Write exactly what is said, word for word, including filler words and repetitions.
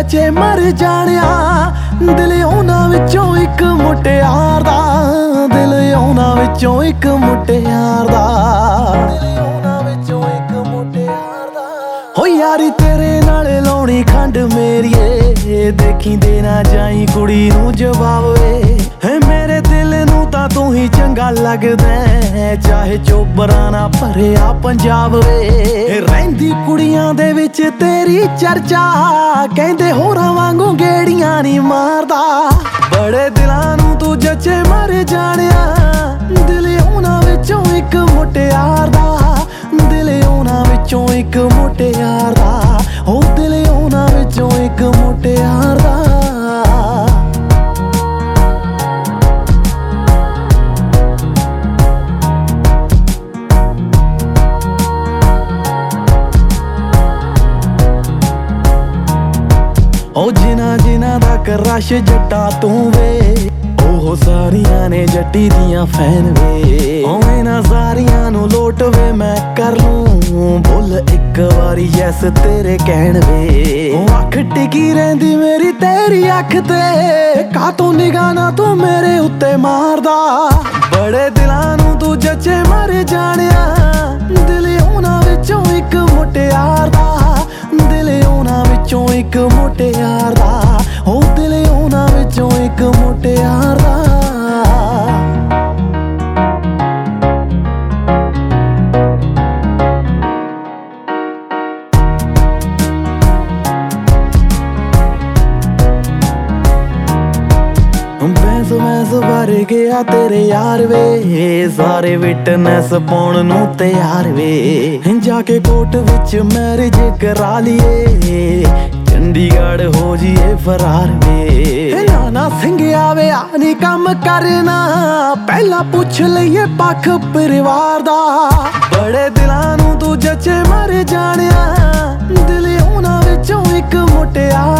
ਜਚੇ ਮਰ ਜਾਣਿਆ। ਦਿਲ ਉਹਨਾਂ ਵਿੱਚੋਂ ਇੱਕ ਮੁਟਿਆਰ ਦਾ, ਦਿਲ ਉਹਨਾਂ ਵਿੱਚੋਂ ਇੱਕ ਮੁਟਿਆਰ ਦਾ, ਦਿਲ ਉਹਨਾਂ ਵਿੱਚੋਂ ਇੱਕ ਮੁਟਿਆਰ ਦਾ। ਹੋ ਯਾਰੀ ਤੇਰੇ ਨਾਲ ਲਾਉਣੀ ਖੰਡ ਮੇਰੀਏ, ਦੇਖੀ ਦੇ ਨਾ ਜਾਈ ਕੁੜੀ ਨੂੰ ਜਵਾਬ ਵੇ। ਹੈ ਮੇਰੇ ਦਿਲ ਨੂੰ ਤਾਂ ਤੂੰ ਹੀ ਚੰਗਾ ਲੱਗਦਾ, ਚਾਹੇ ਚੋਬਰਾਂ ਨਾ ਭਰਿਆ ਪੰਜਾਬ ਵੇ। ਰਹਿੰਦੀ ਕੁੜੀਆਂ ਦੇ ਵਿੱਚ ਤੇਰੀ ਚਰਚਾ, ਕਹਿੰਦੇ ਹੋਰਾਂ ਵਾਂਗੂ ਗੇੜੀਆਂ ਨਹੀਂ ਮਾਰਦਾ। ਬੜੇ ਦਿਲਾਂ ਨੂੰ ਤੂੰ ਜਚੇ ਮਰ ਜਾਣਿਆ। ਦਿਲ ਉਹਨਾਂ ਵਿੱਚੋਂ ਇੱਕ ਮੁਟਿਆਰ ਦਾ, ਦਿਲ ਉਹਨਾਂ ਵਿੱਚੋਂ ਇੱਕ ਮੁਟਿਆਰ ਦਾ, ਉਹ ਦਿਲ ਉਹਨਾਂ ਵਿੱਚੋਂ ਇੱਕ ਮੁਟਿਆਰ ਦਾ। ਉਹ ਜਿਨ੍ਹਾਂ ਜਿਨ੍ਹਾਂ ਦਾ ਕਰਸ਼ ਜੱਟਾ ਤੂੰ ਵੇ, ਉਹ ਸਾਰੀਆਂ ਨੇ ਜੱਟੀ ਦੀਆਂ ਫੈਨ ਵੇ। ਉਹ ਇਹਨਾਂ ਸਾਰੀਆਂ ਨੂੰ ਲੋਟ ਵੇ ਮੈਂ ਕਰ ਲੂੰ, ਬੋਲ ਇੱਕ ਵਾਰੀ ਯੈਸ ਤੇਰੇ ਕਹਿਣ ਵੇ। ਉਹ ਅੱਖ ਟਿਕੀ ਰਹਿੰਦੀ ਮੇਰੀ ਤੇਰੀ ਅੱਖ ਤੇ, ਕਾਤੋਂ ਨਿਗਾਹ ਨਾ ਤੂੰ ਮੇਰੇ ਉੱਤੇ ਮਾਰਦਾ। ਬੜੇ ਦਿਲਾਂ ਨੂੰ ਤੂੰ ਜਚੇ ਮਰ ਜਾਣਿਆ। ਦਿਲ ਉਹਨਾਂ ਵਿੱਚੋਂ ਇੱਕ ਮੁਟਿਆਰ ਦਾ, ਦਿਲ ਉਹਨਾਂ ਵਿੱਚੋਂ ਇੱਕ ਮੁਟਿਆਰ ਦਾ, ਉਹ ਦਿਲ ਉਹਨਾਂ ਵਿੱਚੋਂ ਇੱਕ ਮੁਟਿਆਰ ਦਾ। ਬੈਂਸ ਬੈਂਸ ਭਰ ਗਿਆ ਤੇਰੇ ਯਾਰ ਵੇ, ਸਾਰੇ ਵਿਟਨੈਸ ਪਾਉਣ ਨੂੰ ਤਿਆਰ ਵੇ। ਜਾ ਕੇ ਕੋਰਟ ਵਿੱਚ ਮੈਰਿਜ ਕਰਾ ਲਈਏ, ਚੰਡੀਗੜ੍ਹ ਹੋ ਜੀਏ ਫਰਾਰ ਵੇ। ਨਾਨਾ ਸਿੰਘਿਆ ਵੇ ਆ ਨੀ ਕੰਮ ਕਰਨਾ, ਪਹਿਲਾਂ ਪੁੱਛ ਲਈਏ ਪੱਖ ਪਰਿਵਾਰ ਦਾ। ਬੜੇ ਦਿਲਾਂ ਨੂੰ ਤੂੰ ਜਚੇ ਮਰ ਜਾਣਿਆ। ਦਿਲ ਉਹਨਾਂ ਵਿੱਚੋਂ ਇੱਕ ਮੁਟਿਆਰ